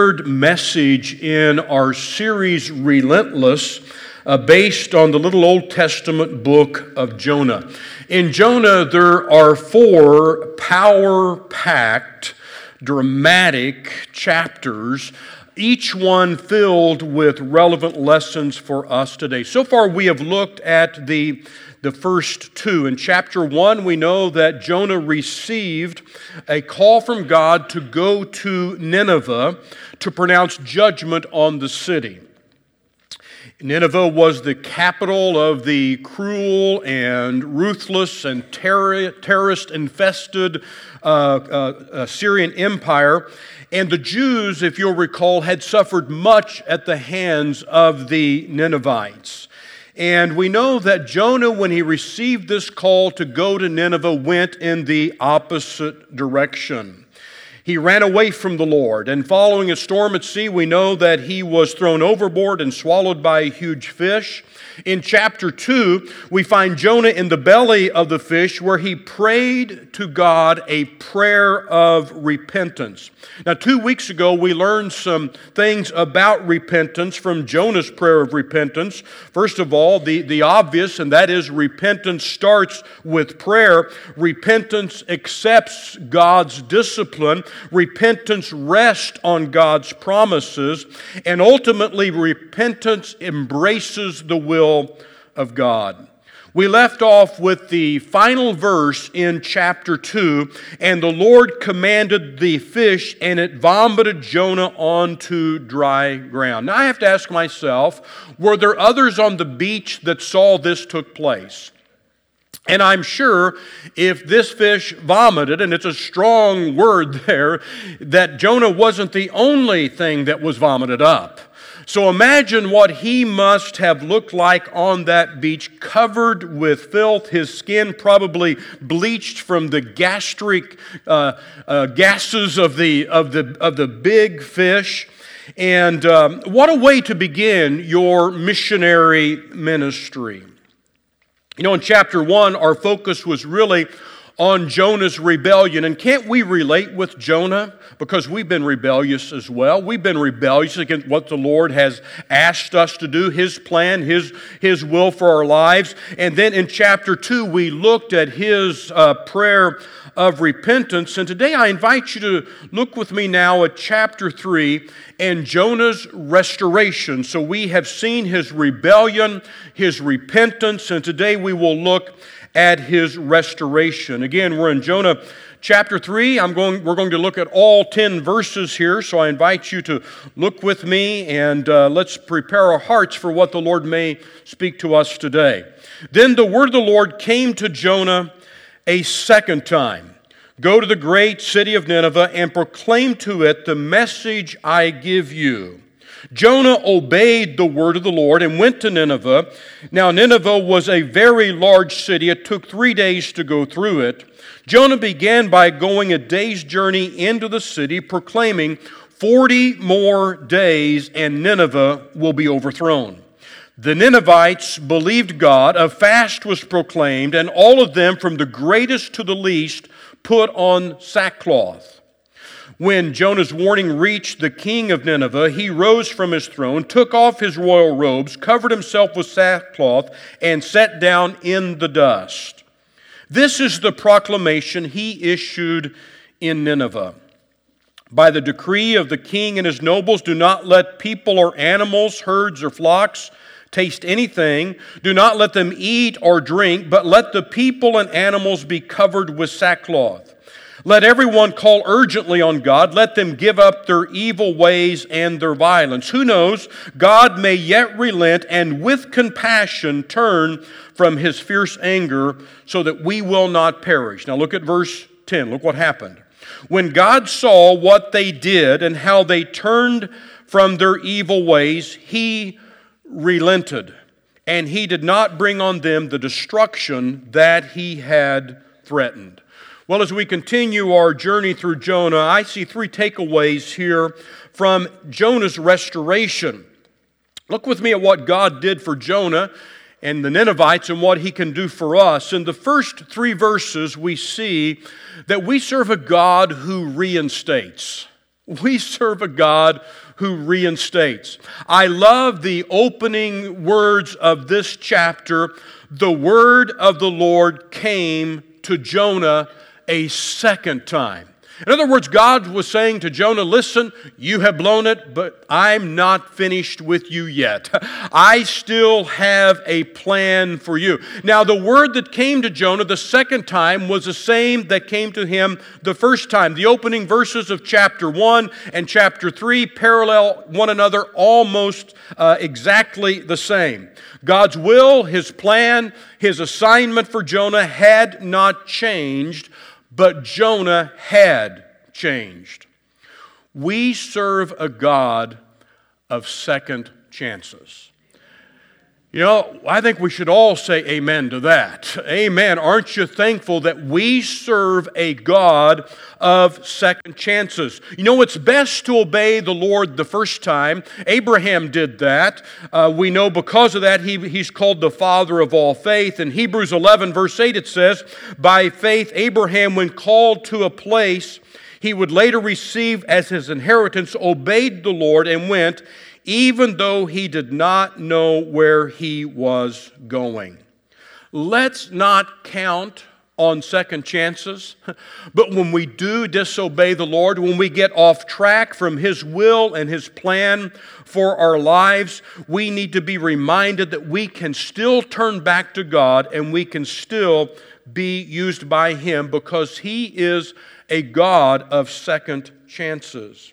third message in our series, Relentless, based on the little Old Testament book of Jonah. In Jonah, there are 4 power-packed, dramatic chapters, each one filled with relevant lessons for us today. So far, we have looked at the first 2. In chapter 1, we know that Jonah received a call from God to go to Nineveh to pronounce judgment on the city. Nineveh was the capital of the cruel and ruthless and terrorist-infested Syrian Empire. And the Jews, if you'll recall, had suffered much at the hands of the Ninevites. And we know that Jonah, when he received this call to go to Nineveh, went in the opposite direction. He ran away from the Lord, and following a storm at sea, we know that he was thrown overboard and swallowed by a huge fish. In chapter 2, we find Jonah in the belly of the fish where he prayed to God a prayer of repentance. Now, 2 weeks ago, we learned some things about repentance from Jonah's prayer of repentance. First of all, the obvious, and that is repentance starts with prayer. Repentance accepts God's discipline. Repentance rests on God's promises. And ultimately, repentance embraces the will of God. We left off with the final verse in chapter 2, and the Lord commanded the fish, and it vomited Jonah onto dry ground. Now I have to ask myself, were there others on the beach that saw this took place? And I'm sure if this fish vomited, and it's a strong word there, that Jonah wasn't the only thing that was vomited up. So imagine what he must have looked like on that beach, covered with filth, his skin probably bleached from the gastric gases of the big fish. And what a way to begin your missionary ministry. You know, in chapter 1, our focus was really on Jonah's rebellion. And can't we relate with Jonah? Because we've been rebellious as well. We've been rebellious against what the Lord has asked us to do, His plan, His will for our lives. And then in chapter 2, we looked at his prayer of repentance. And today I invite you to look with me now at chapter 3 and Jonah's restoration. So we have seen his rebellion, his repentance, and today we will look at his restoration. Again, we're in Jonah chapter 3. We're going to look at all 10 verses here, so I invite you to look with me and let's prepare our hearts for what the Lord may speak to us today. Then the word of the Lord came to Jonah a second time. Go to the great city of Nineveh and proclaim to it the message I give you. Jonah obeyed the word of the Lord and went to Nineveh. Now Nineveh was a very large city. It took 3 days to go through it. Jonah began by going a day's journey into the city, proclaiming 40 more days and Nineveh will be overthrown. The Ninevites believed God. A fast was proclaimed, and all of them, from the greatest to the least, put on sackcloth. When Jonah's warning reached the king of Nineveh, he rose from his throne, took off his royal robes, covered himself with sackcloth, and sat down in the dust. This is the proclamation he issued in Nineveh. By the decree of the king and his nobles, do not let people or animals, herds or flocks taste anything. Do not let them eat or drink, but let the people and animals be covered with sackcloth. Let everyone call urgently on God. Let them give up their evil ways and their violence. Who knows? God may yet relent and with compassion turn from His fierce anger so that we will not perish. Now look at verse 10. Look what happened. When God saw what they did and how they turned from their evil ways, He relented, and He did not bring on them the destruction that He had threatened. Well, as we continue our journey through Jonah, I see 3 takeaways here from Jonah's restoration. Look with me at what God did for Jonah and the Ninevites and what He can do for us. In the first 3 verses, we see that we serve a God who reinstates. We serve a God who reinstates. I love the opening words of this chapter. The word of the Lord came to Jonah a second time. In other words, God was saying to Jonah, listen, you have blown it, but I'm not finished with you yet. I still have a plan for you. Now, the word that came to Jonah the second time was the same that came to him the first time. The opening verses of chapter 1 and chapter 3 parallel one another almost exactly the same. God's will, His plan, His assignment for Jonah had not changed, but Jonah had changed. We serve a God of second chances. You know, I think we should all say amen to that. Amen. Aren't you thankful that we serve a God of second chances? You know, it's best to obey the Lord the first time. Abraham did that. We know because of that he's called the father of all faith. In Hebrews 11, verse 8, it says, by faith Abraham, when called to a place he would later receive as his inheritance, obeyed the Lord and went, even though he did not know where he was going. Let's not count on second chances, but when we do disobey the Lord, when we get off track from His will and His plan for our lives, we need to be reminded that we can still turn back to God and we can still be used by Him because He is a God of second chances.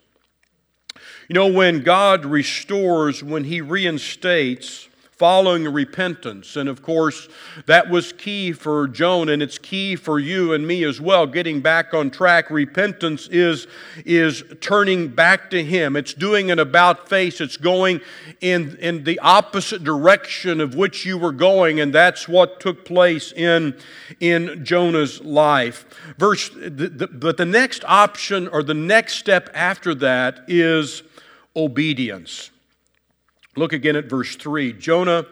You know, when God restores, when He reinstates, following repentance, and of course, that was key for Jonah, and it's key for you and me as well, getting back on track. Repentance is turning back to Him. It's doing an about face. It's going in the opposite direction of which you were going, and that's what took place in Jonah's life. But the next option, or the next step after that, is obedience. Look again at verse 3. Jonah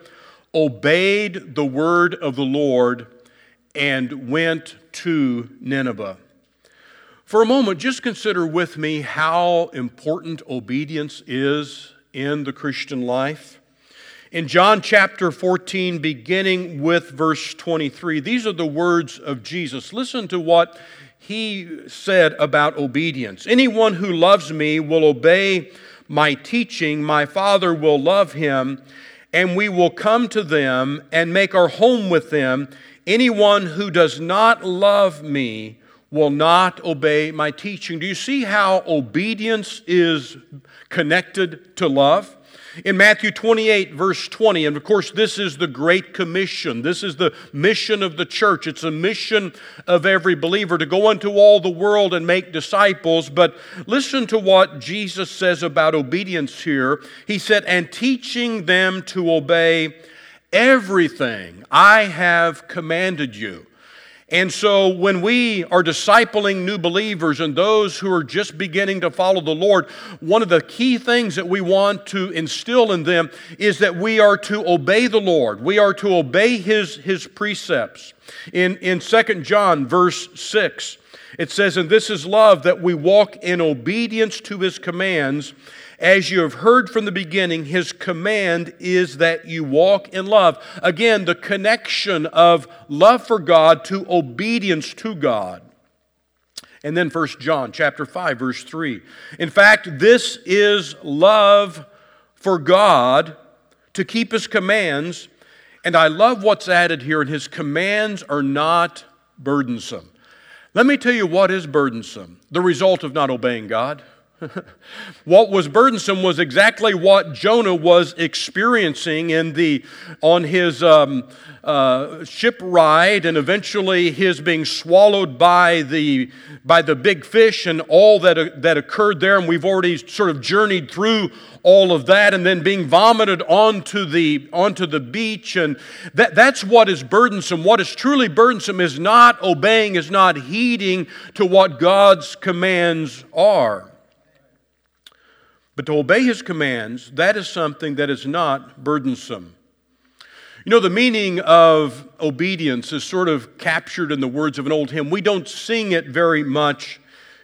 obeyed the word of the Lord and went to Nineveh. For a moment, just consider with me how important obedience is in the Christian life. In John chapter 14, beginning with verse 23, these are the words of Jesus. Listen to what He said about obedience. Anyone who loves me will obey my teaching. My Father will love him, and we will come to them and make our home with them. Anyone who does not love me will not obey my teaching. Do you see how obedience is connected to love? In Matthew 28, verse 20, and of course this is the Great Commission. This is the mission of the church. It's a mission of every believer to go into all the world and make disciples. But listen to what Jesus says about obedience here. He said, and teaching them to obey everything I have commanded you. And so when we are discipling new believers and those who are just beginning to follow the Lord, one of the key things that we want to instill in them is that we are to obey the Lord. We are to obey His precepts. In 2 John verse 6, it says, and this is love, that we walk in obedience to His commands. As you have heard from the beginning, His command is that you walk in love. Again, the connection of love for God to obedience to God. And then 1 John chapter 5, verse 3. In fact, this is love for God, to keep His commands. And I love what's added here, and His commands are not burdensome. Let me tell you what is burdensome. The result of not obeying God. What was burdensome was exactly what Jonah was experiencing on his ship ride, and eventually his being swallowed by the big fish and all that occurred there. And we've already sort of journeyed through all of that, and then being vomited onto the beach. And that's what is burdensome. What is truly burdensome is not obeying, is not heeding to what God's commands are. But to obey His commands, that is something that is not burdensome. You know, the meaning of obedience is sort of captured in the words of an old hymn. We don't sing it very much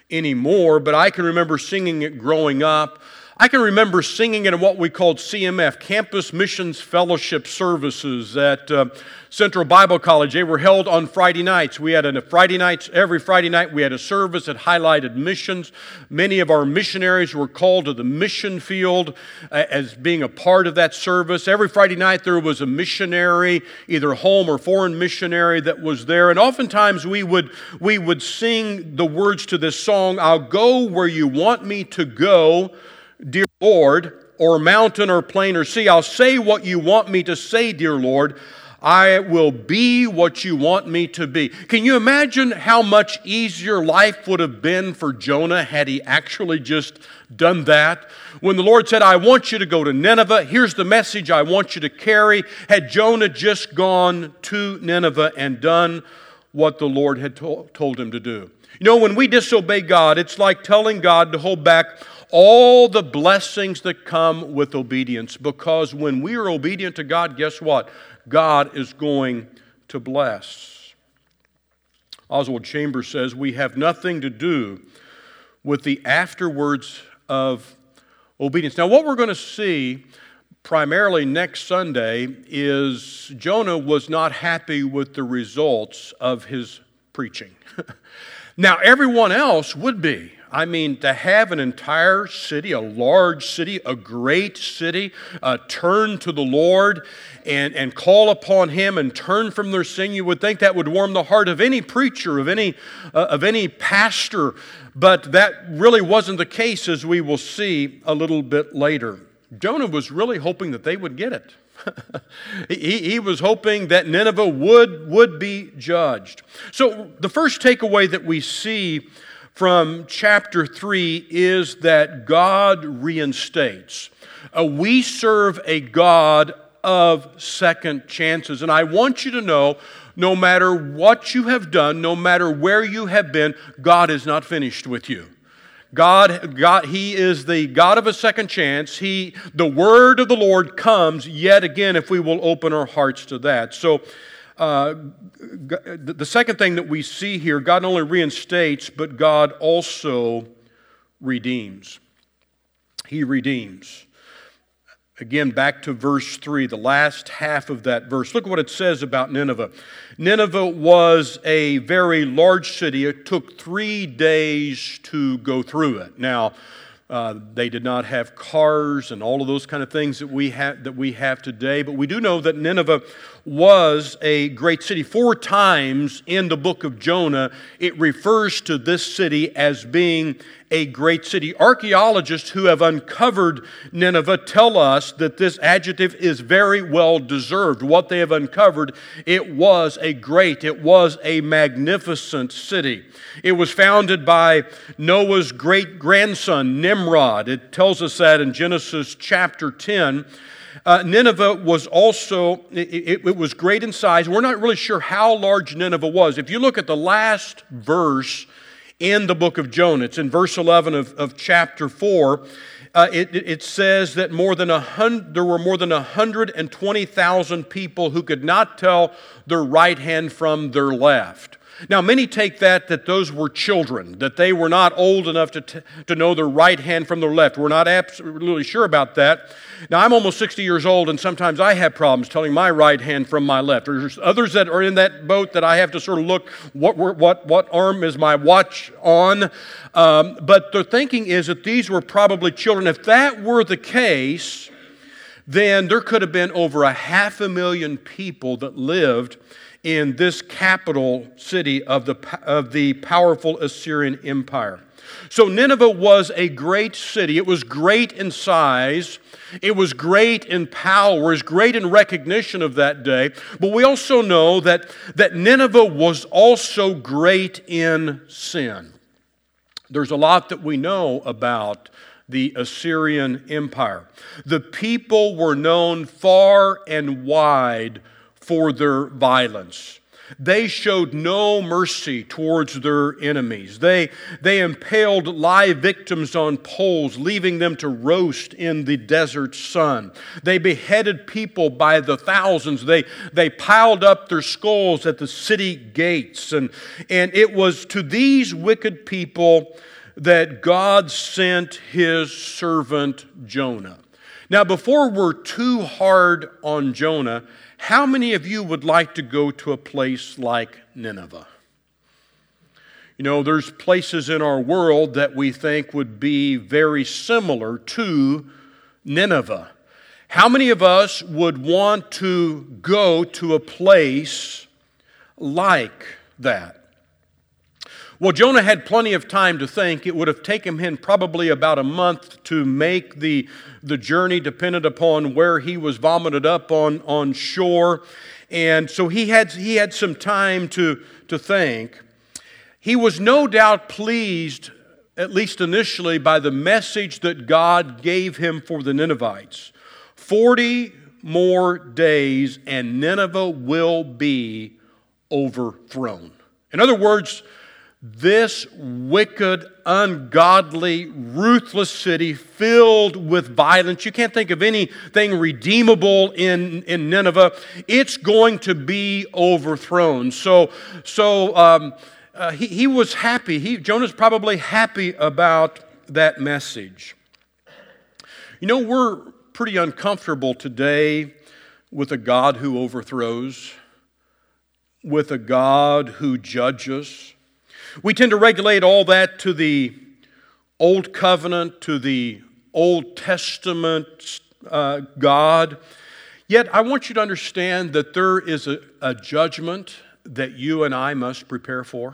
anymore, but I can remember singing it growing up. I can remember singing it in what we called CMF, Campus Missions Fellowship Services at Central Bible College. They were held on Friday nights. We had every Friday night we had a service that highlighted missions. Many of our missionaries were called to the mission field as being a part of that service. Every Friday night there was a missionary, either home or foreign missionary, that was there. And oftentimes we would sing the words to this song, "I'll go where you want me to go, dear Lord," or mountain or plain or sea. "I'll say what you want me to say, dear Lord. I will be what you want me to be." Can you imagine how much easier life would have been for Jonah had he actually just done that? When the Lord said, "I want you to go to Nineveh, here's the message I want you to carry," had Jonah just gone to Nineveh and done what the Lord had told him to do? You know, when we disobey God, it's like telling God to hold back all the blessings that come with obedience, because when we are obedient to God, guess what? God is going to bless. Oswald Chambers says, "We have nothing to do with the afterwards of obedience." Now, what we're going to see primarily next Sunday is Jonah was not happy with the results of his preaching. Now, everyone else would be. I mean, to have an entire city, a large city, a great city, turn to the Lord and call upon Him and turn from their sin, you would think that would warm the heart of any preacher, of any pastor. But that really wasn't the case, as we will see a little bit later. Jonah was really hoping that they would get it. He was hoping that Nineveh would be judged. So the first takeaway that we see from chapter 3 is that God reinstates. We serve a God of second chances. And I want you to know, no matter what you have done, no matter where you have been, God is not finished with you. God, He is the God of a second chance. The word of the Lord comes yet again if we will open our hearts to that. So the second thing that we see here, God not only reinstates, but God also redeems. He redeems. Again, back to verse 3, the last half of that verse. Look at what it says about Nineveh. Nineveh was a very large city. It took 3 days to go through it. Now, they did not have cars and all of those kind of things that we have today. But we do know that Nineveh was a great city. 4 times in the book of Jonah, it refers to this city as being a great city. Archaeologists who have uncovered Nineveh tell us that this adjective is very well deserved. What they have uncovered, it was a magnificent city. It was founded by Noah's great-grandson, Nimrod. It tells us that in Genesis chapter 10. Nineveh was also, it was great in size. We're not really sure how large Nineveh was. If you look at the last verse in the book of Jonah, it's in verse 11 of chapter 4, it says that there were more than 120,000 people who could not tell their right hand from their left. Now, many take that those were children, that they were not old enough to know their right hand from their left. We're not absolutely sure about that. Now, I'm almost 60 years old, and sometimes I have problems telling my right hand from my left. There's others that are in that boat that I have to sort of look, what arm is my watch on? But the thinking is that these were probably children. If that were the case, then there could have been over 500,000 people that lived in this capital city of the powerful Assyrian Empire. So Nineveh was a great city. It was great in size. It was great in power. It was great in recognition of that day. But we also know that Nineveh was also great in sin. There's a lot that we know about the Assyrian Empire. The people were known far and wide for their violence. They showed no mercy towards their enemies. They impaled live victims on poles, leaving them to roast in the desert sun. They beheaded people by the thousands. They piled up their skulls at the city gates. And it was to these wicked people that God sent His servant Jonah. Now, before we're too hard on Jonah, how many of you would like to go to a place like Nineveh? You know, there's places in our world that we think would be very similar to Nineveh. How many of us would want to go to a place like that? Well, Jonah had plenty of time to think. It would have taken him probably about a month to make the journey, dependent upon where he was vomited up on shore. And so he had some time to think. He was no doubt pleased, at least initially, by the message that God gave him for the Ninevites. 40 more days and Nineveh will be overthrown. In other words, this wicked, ungodly, ruthless city filled with violence. You can't think of anything redeemable in Nineveh. It's going to be overthrown. So he was happy. Jonah's probably happy about that message. You know, we're pretty uncomfortable today with a God who overthrows, with a God who judges. We tend to regulate all that to the Old Covenant, to the Old Testament God. Yet I want you to understand that there is a judgment that you and I must prepare for.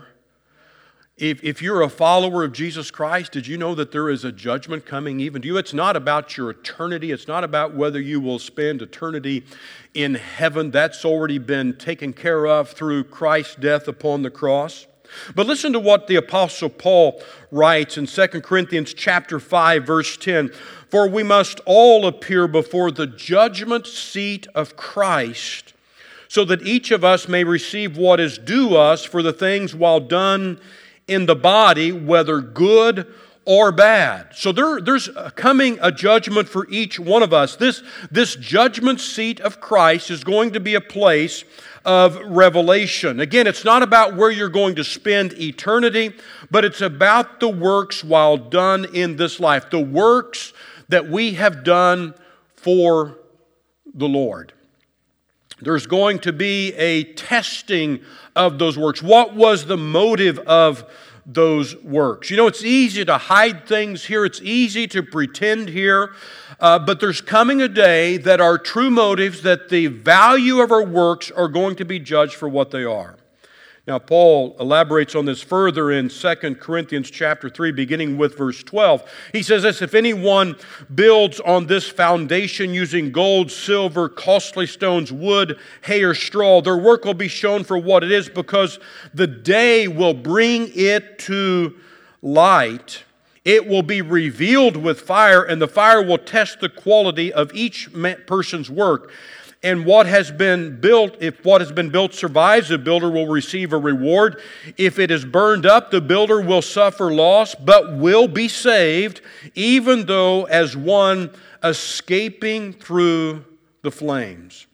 If you're a follower of Jesus Christ, did you know that there is a judgment coming even to you? It's not about your eternity. It's not about whether you will spend eternity in heaven. That's already been taken care of through Christ's death upon the cross. But listen to what the Apostle Paul writes in 2 Corinthians chapter 5, verse 10. For we must all appear before the judgment seat of Christ, so that each of us may receive what is due us for the things while done in the body, whether good or bad. So there's coming a judgment for each one of us. This judgment seat of Christ is going to be a place of revelation. Again, it's not about where you're going to spend eternity, but it's about the works while done in this life, the works that we have done for the Lord. There's going to be a testing of those works. What was the motive of those works? You know, it's easy to hide things here. It's easy to pretend here. But there's coming a day that our true motives, that the value of our works are going to be judged for what they are. Now, Paul elaborates on this further in 2 Corinthians chapter 3, beginning with verse 12. He says this, if anyone builds on this foundation using gold, silver, costly stones, wood, hay, or straw, their work will be shown for what it is, because the day will bring it to light. It will be revealed with fire, and the fire will test the quality of each person's work. And what has been built, if what has been built survives, the builder will receive a reward. If it is burned up, the builder will suffer loss, but will be saved, even though as one escaping through the flames.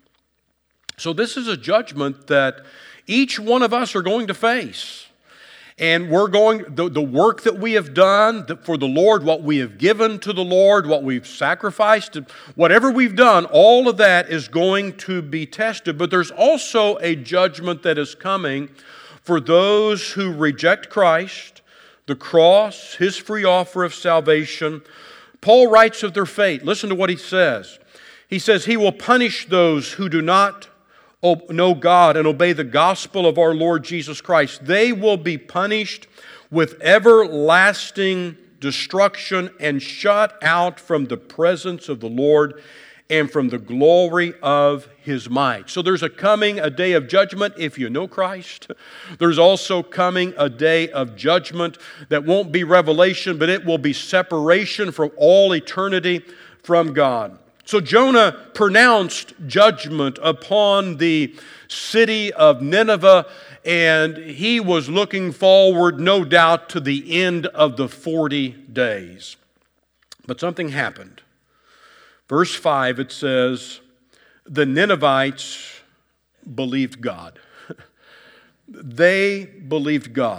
So this is a judgment that each one of us are going to face. And we're going, the work that we have done for the Lord, what we have given to the Lord, what we've sacrificed, whatever we've done, all of that is going to be tested. But there's also a judgment that is coming for those who reject Christ, the cross, His free offer of salvation. Paul writes of their fate. Listen to what he says. He says, He will punish those who do not know God and obey the gospel of our Lord Jesus Christ. They will be punished with everlasting destruction and shut out from the presence of the Lord and from the glory of His might. So there's coming a day of judgment if you know Christ. There's also coming a day of judgment that won't be revelation, but it will be separation from all eternity from God. So Jonah pronounced judgment upon the city of Nineveh, and he was looking forward, no doubt, to the end of the 40 days. But something happened. Verse 5, it says, the Ninevites believed God. They believed God.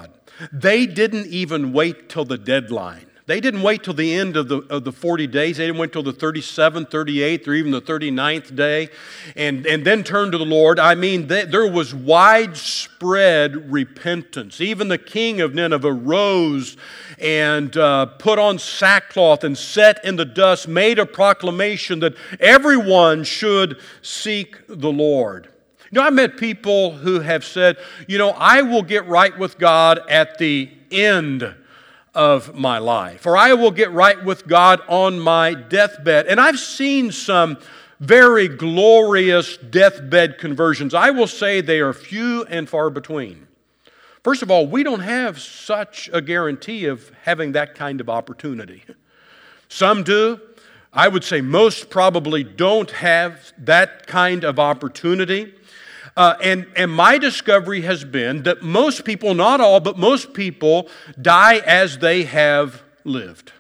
They didn't even wait till the deadline. They didn't wait till the end of the 40 days. They didn't wait till the 37th, 38th, or even the 39th day and then turn to the Lord. I mean, there was widespread repentance. Even the king of Nineveh rose and put on sackcloth and sat in the dust, made a proclamation that everyone should seek the Lord. You know, I met people who have said, I will get right with God at the end of my life, or I will get right with God on my deathbed. And I've seen some very glorious deathbed conversions. I will say they are few and far between. First of all, we don't have such a guarantee of having that kind of opportunity. Some do. I would say most probably don't have that kind of opportunity. And my discovery has been that most people, not all, but most people die as they have lived.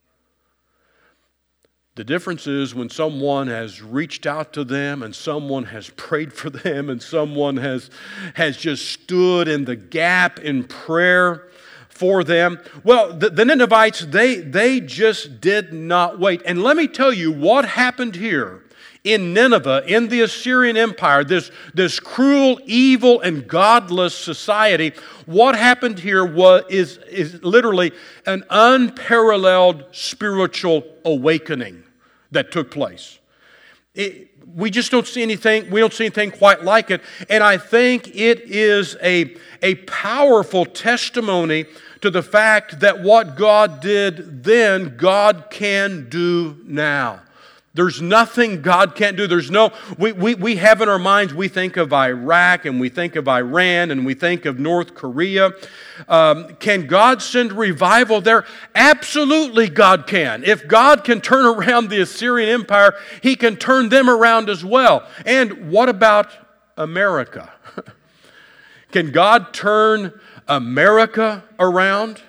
The difference is when someone has reached out to them and someone has prayed for them and someone has just stood in the gap in prayer for them. Well, the Ninevites, they just did not wait. And let me tell you what happened here. In Nineveh, in the Assyrian Empire, this cruel, evil, and godless society, what happened here is literally an unparalleled spiritual awakening that took place. We just don't see anything. We don't see anything quite like it, and I think it is a powerful testimony to the fact that what God did then, God can do now. There's nothing God can't do. We have in our minds, we think of Iraq and we think of Iran and we think of North Korea. Can God send revival there? Absolutely God can. If God can turn around the Assyrian Empire, He can turn them around as well. And what about America? Can God turn America around?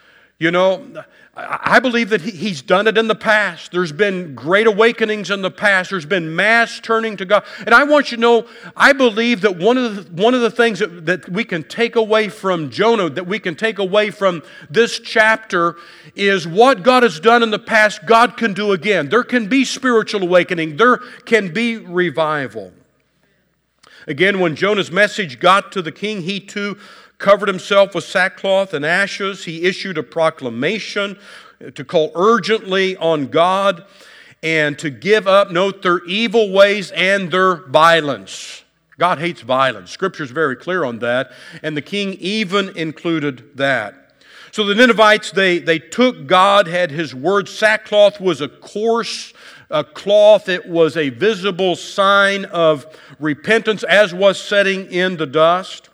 I believe that He's done it in the past. There's been great awakenings in the past. There's been mass turning to God. And I want you to know, I believe that one of the things that we can take away from Jonah, that we can take away from this chapter, is what God has done in the past, God can do again. There can be spiritual awakening. There can be revival. Again, when Jonah's message got to the king, he too covered himself with sackcloth and ashes. He issued a proclamation to call urgently on God and to give up, note, their evil ways and their violence. God hates violence. Scripture is very clear on that, and the king even included that. So the Ninevites, they took God, had His word. Sackcloth was a coarse cloth. It was a visible sign of repentance, as was setting in the dust.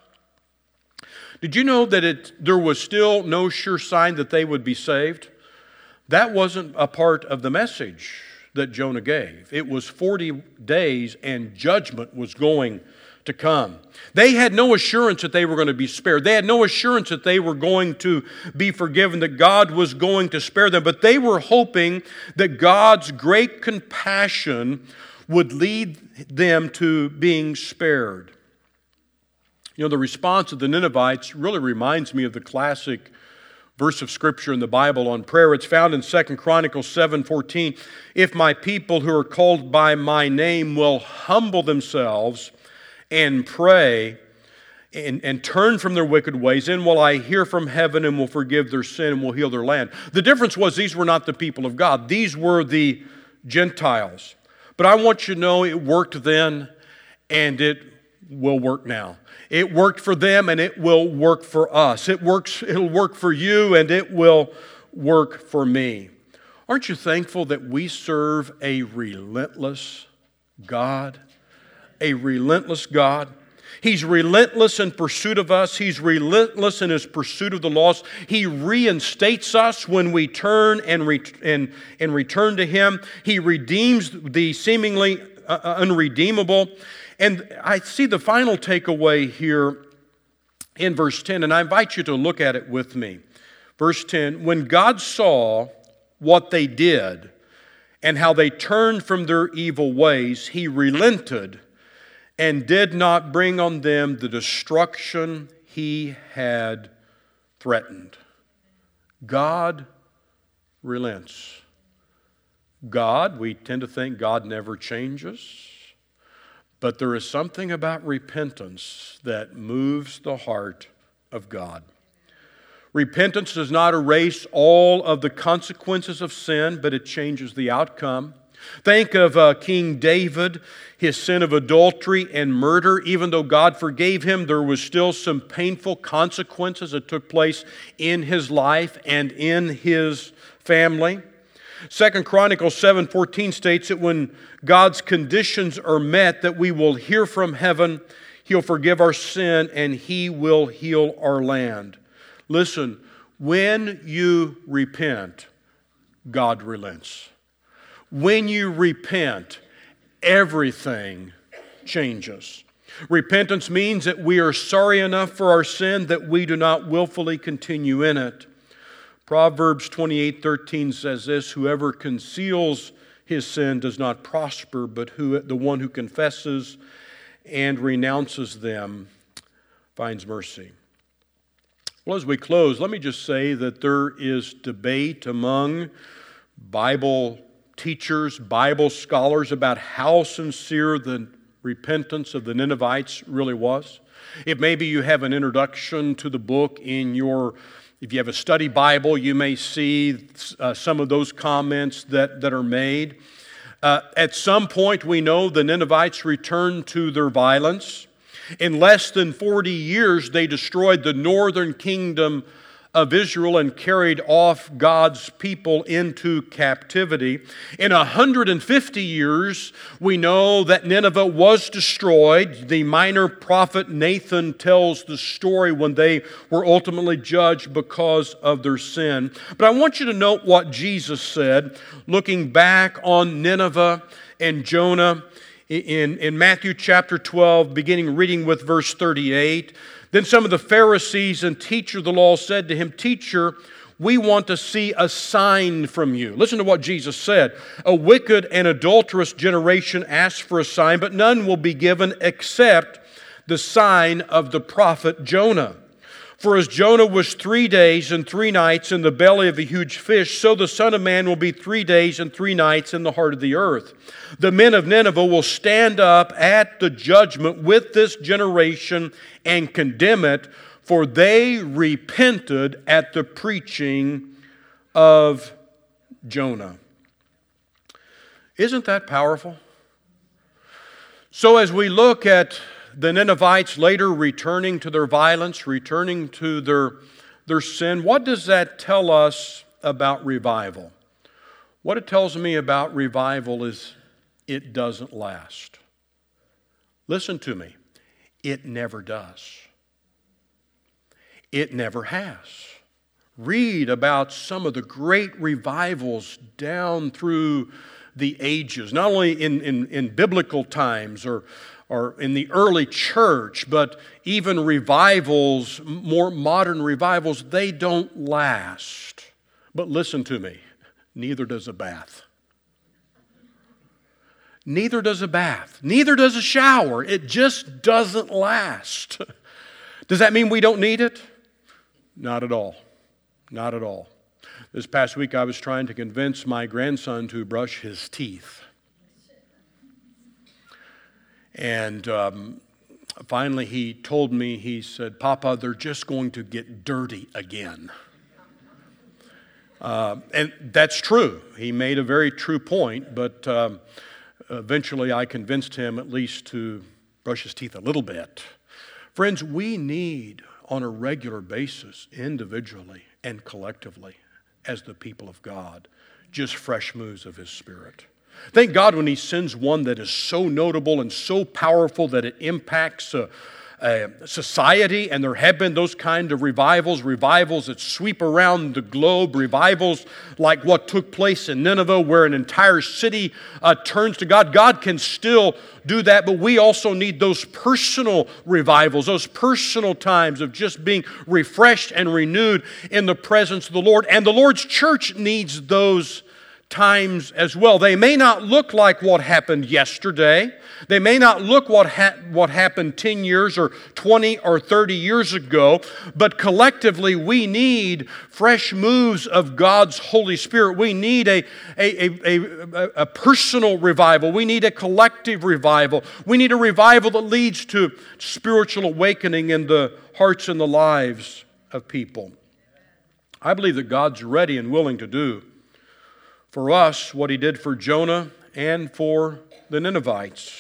Did you know that there was still no sure sign that they would be saved? That wasn't a part of the message that Jonah gave. It was 40 days and judgment was going to come. They had no assurance that they were going to be spared. They had no assurance that they were going to be forgiven, that God was going to spare them. But they were hoping that God's great compassion would lead them to being spared. The response of the Ninevites really reminds me of the classic verse of Scripture in the Bible on prayer. It's found in 2 Chronicles 7:14. If my people who are called by my name will humble themselves and pray and turn from their wicked ways, then will I hear from heaven and will forgive their sin and will heal their land. The difference was these were not the people of God. These were the Gentiles. But I want you to know it worked then and it will work now. It worked for them and it will work for us. It'll work for you and it will work for me. Aren't you thankful that we serve a relentless God? A relentless God. He's relentless in pursuit of us. He's relentless in His pursuit of the lost. He reinstates us when we turn and return to Him. He redeems the seemingly unredeemable. And I see the final takeaway here in verse 10, and I invite you to look at it with me. Verse 10, when God saw what they did and how they turned from their evil ways, He relented and did not bring on them the destruction He had threatened. God relents. God, we tend to think God never changes, but there is something about repentance that moves the heart of God. Repentance does not erase all of the consequences of sin, but it changes the outcome. Think of King David, his sin of adultery and murder. Even though God forgave him, there was still some painful consequences that took place in his life and in his family. 2 Chronicles 7:14 states that when God's conditions are met, that we will hear from heaven, He'll forgive our sin, and He will heal our land. Listen, when you repent, God relents. When you repent, everything changes. Repentance means that we are sorry enough for our sin that we do not willfully continue in it. Proverbs 28:13 says this, whoever conceals his sin does not prosper, but the one who confesses and renounces them finds mercy. Well, as we close, let me just say that there is debate among Bible teachers, Bible scholars about how sincere the repentance of the Ninevites really was. If maybe you have an introduction to the book if you have a study Bible, you may see some of those comments that are made. At some point, we know the Ninevites returned to their violence. In less than 40 years, they destroyed the northern kingdom of Israel and carried off God's people into captivity. In 150 years, we know that Nineveh was destroyed. The minor prophet Nathan tells the story when they were ultimately judged because of their sin. But I want you to note what Jesus said, looking back on Nineveh and Jonah in Matthew chapter 12, beginning reading with verse 38. Then some of the Pharisees and teachers of the law said to him, Teacher, we want to see a sign from you. Listen to what Jesus said. A wicked and adulterous generation asks for a sign, but none will be given except the sign of the prophet Jonah. For as Jonah was 3 days and 3 nights in the belly of a huge fish, so the Son of Man will be 3 days and 3 nights in the heart of the earth. The men of Nineveh will stand up at the judgment with this generation and condemn it, for they repented at the preaching of Jonah. Isn't that powerful? So as we look at the Ninevites later returning to their violence, returning to their sin, what does that tell us about revival? What it tells me about revival is it doesn't last. Listen to me. It never does. It never has. Read about some of the great revivals down through the ages, not only in biblical times or in the early church, but even revivals, more modern revivals, they don't last. But listen to me, neither does a bath. Neither does a bath. Neither does a shower. It just doesn't last. Does that mean we don't need it? Not at all. Not at all. This past week I was trying to convince my grandson to brush his teeth. And finally he told me, he said, Papa, they're just going to get dirty again. And that's true. He made a very true point, but eventually I convinced him at least to brush his teeth a little bit. Friends, we need on a regular basis, individually and collectively, as the people of God, just fresh moves of His Spirit. Thank God when He sends one that is so notable and so powerful that it impacts society, and there have been those kind of revivals that sweep around the globe, revivals like what took place in Nineveh where an entire city turns to God. God can still do that, but we also need those personal revivals, those personal times of just being refreshed and renewed in the presence of the Lord. And the Lord's church needs those times as well. They may not look like what happened yesterday. They may not look what happened 10 years or 20 or 30 years ago, but collectively we need fresh moves of God's Holy Spirit. We need a personal revival. We need a collective revival. We need a revival that leads to spiritual awakening in the hearts and the lives of people. I believe that God's ready and willing to do for us what He did for Jonah and for the Ninevites.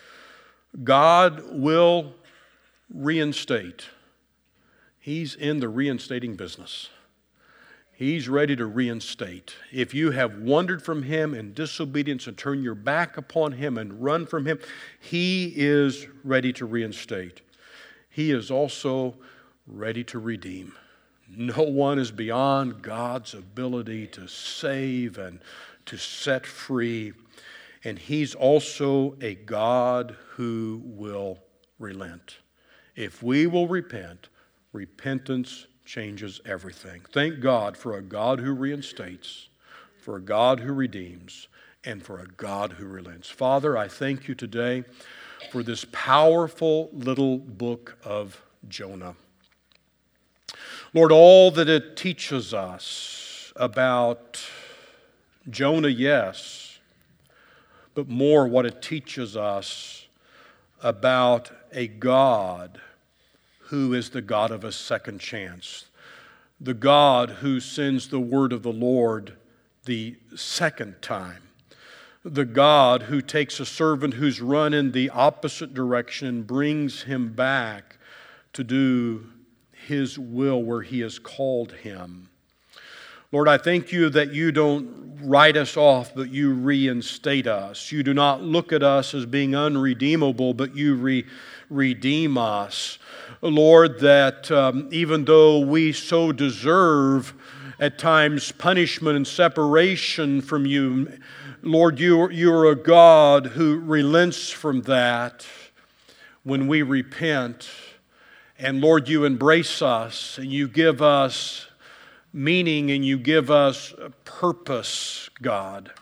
God will reinstate. He's in the reinstating business. He's ready to reinstate. If you have wandered from Him in disobedience and turned your back upon Him and run from Him, He is ready to reinstate. He is also ready to redeem. No one is beyond God's ability to save and to set free. And He's also a God who will relent. If we will repent, repentance changes everything. Thank God for a God who reinstates, for a God who redeems, and for a God who relents. Father, I thank You today for this powerful little book of Jonah. Lord, all that it teaches us about Jonah, yes, but more what it teaches us about a God who is the God of a second chance, the God who sends the word of the Lord the second time, the God who takes a servant who's run in the opposite direction and brings him back to do His will where He has called him. Lord, I thank You that You don't write us off, but You reinstate us. You do not look at us as being unredeemable, but You redeem us. Lord, that even though we so deserve at times punishment and separation from You, Lord, You are a God who relents from that when we repent. And Lord, You embrace us and You give us meaning and You give us purpose, God.